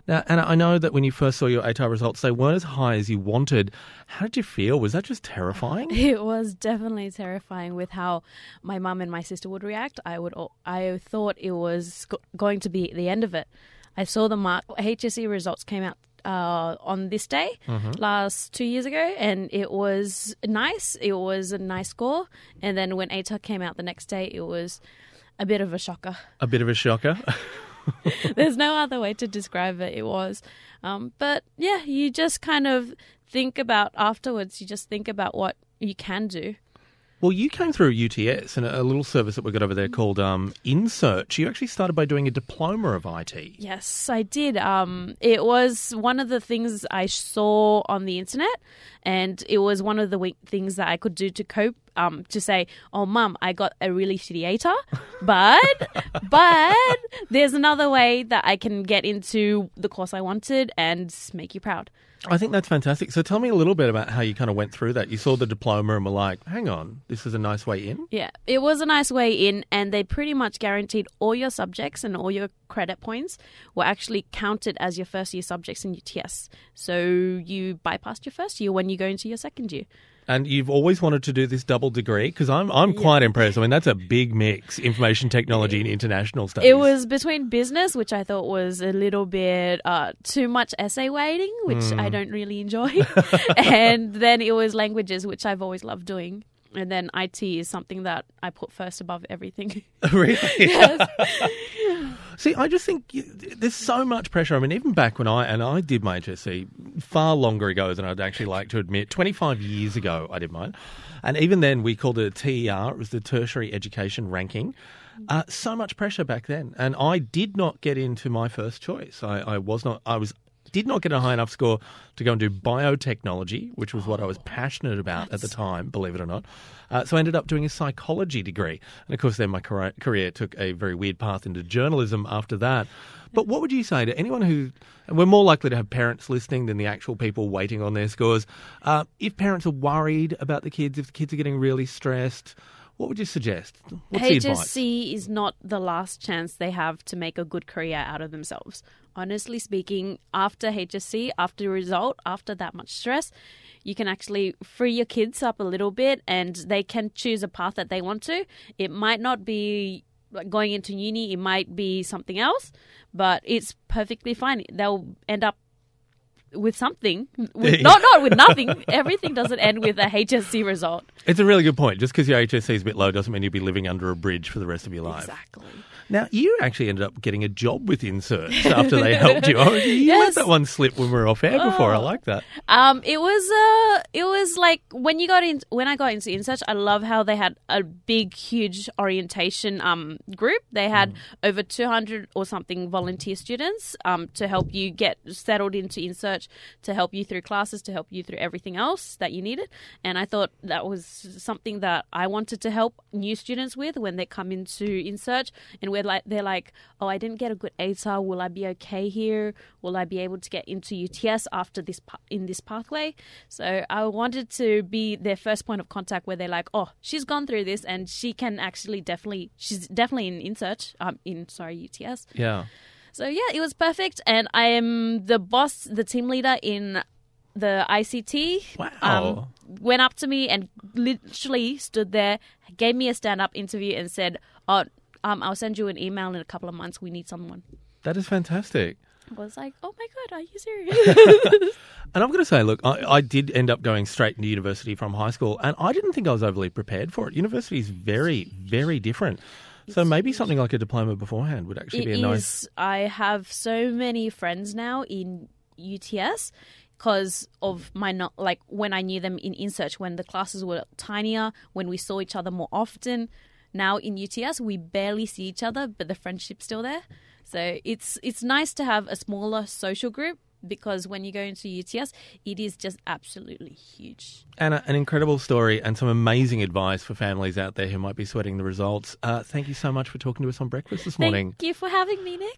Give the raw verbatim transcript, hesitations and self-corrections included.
Now, and I know that when you first saw your A T A R results, they weren't as high as you wanted. How did you feel? Was that just terrifying? It was definitely terrifying with how my mum and my sister would react. I would, I thought it was go- going to be the end of it. I saw the mark, H S C results came out uh, on this day, mm-hmm. last two years ago, and it was nice. It was a nice score. And then when A T A R came out the next day, it was a bit of a shocker. A bit of a shocker? There's no other way to describe it. It was. Um, but yeah, you just kind of think about afterwards, you just think about what you can do. Well, you came through U T S and a little service that we've got over there called um, InSearch. You actually started by doing a diploma of I T. Yes, I did. Um, it was one of the things I saw on the internet, and it was one of the we- things that I could do to cope, um, to say, oh, Mum, I got a really shitty A T A R, but, but there's another way that I can get into the course I wanted and make you proud. I think that's fantastic. So tell me a little bit about how you kind of went through that. You saw the diploma and were like, hang on, this is a nice way in? Yeah, it was a nice way in, and they pretty much guaranteed all your subjects and all your credit points were actually counted as your first year subjects in U T S. So you bypassed your first year when you go into your second year. And you've always wanted to do this double degree? Because I'm I'm yeah. quite impressed. I mean, that's a big mix, information technology and international studies. It was between business, which I thought was a little bit uh, too much essay writing, which mm. I don't really enjoy. And then it was languages, which I've always loved doing. And then I T is something that I put first above everything. Really? Yes. See, I just think you, there's so much pressure. I mean, even back when I, and I did my H S C far longer ago than I'd actually like to admit. twenty-five years ago, I did mine. And even then, we called it a T E R. It was the Tertiary Education Ranking. Uh, so much pressure back then. And I did not get into my first choice. I, I was not, I was... did not get a high enough score to go and do biotechnology, which was what I was passionate about That's... at the time, believe it or not. Uh, so I ended up doing a psychology degree. And of course, then my career took a very weird path into journalism after that. But what would you say to anyone who, and we're more likely to have parents listening than the actual people waiting on their scores, uh, if parents are worried about the kids, if the kids are getting really stressed, what would you suggest? What's H S C the advice? Is not the last chance they have to make a good career out of themselves. Honestly speaking, after H S C, after the result, after that much stress, you can actually free your kids up a little bit and they can choose a path that they want to. It might not be like going into uni, it might be something else, but it's perfectly fine. They'll end up with something. With, not not with nothing. Everything doesn't end with a H S C result. It's a really good point. Just because your H S C is a bit low doesn't mean you'll be living under a bridge for the rest of your life. Exactly. Now, you actually ended up getting a job with InSearch after they helped you. Oh, you yes. let that one slip when we were off air before. Oh. I like that. Um, it was uh, it was like when you got in when I got into InSearch, I love how they had a big, huge orientation um group. They had mm. over two hundred or something volunteer students um to help you get settled into InSearch, to help you through classes, to help you through everything else that you needed. And I thought that was something that I wanted to help new students with when they come into InSearch, and we're like they're like, oh, I didn't get a good A T A R. Will I be okay here? Will I be able to get into U T S after this in this pathway? So I wanted to be their first point of contact where they're like, oh, she's gone through this and she can actually definitely, she's definitely in InSearch, um, in, sorry, U T S. Yeah. So yeah, it was perfect. And I am the boss, the team leader in the I C T. Wow. Um, went up to me and literally stood there, gave me a stand-up interview and said, oh, Um, I'll send you an email in a couple of months. We need someone. That is fantastic. I was like, oh my God, are you serious? And I'm going to say, look, I, I did end up going straight into university from high school, and I didn't think I was overly prepared for it. University is very, very different. So maybe something like a diploma beforehand would actually it be a is, nice... I have so many friends now in U T S because of my, not like when I knew them in InSearch, when the classes were tinier, when we saw each other more often. Now in U T S, we barely see each other, but the friendship's still there. So it's it's nice to have a smaller social group because when you go into U T S, it is just absolutely huge. Anna, an incredible story and some amazing advice for families out there who might be sweating the results. Uh, thank you so much for talking to us on Breakfast this morning. Thank you for having me, Nick.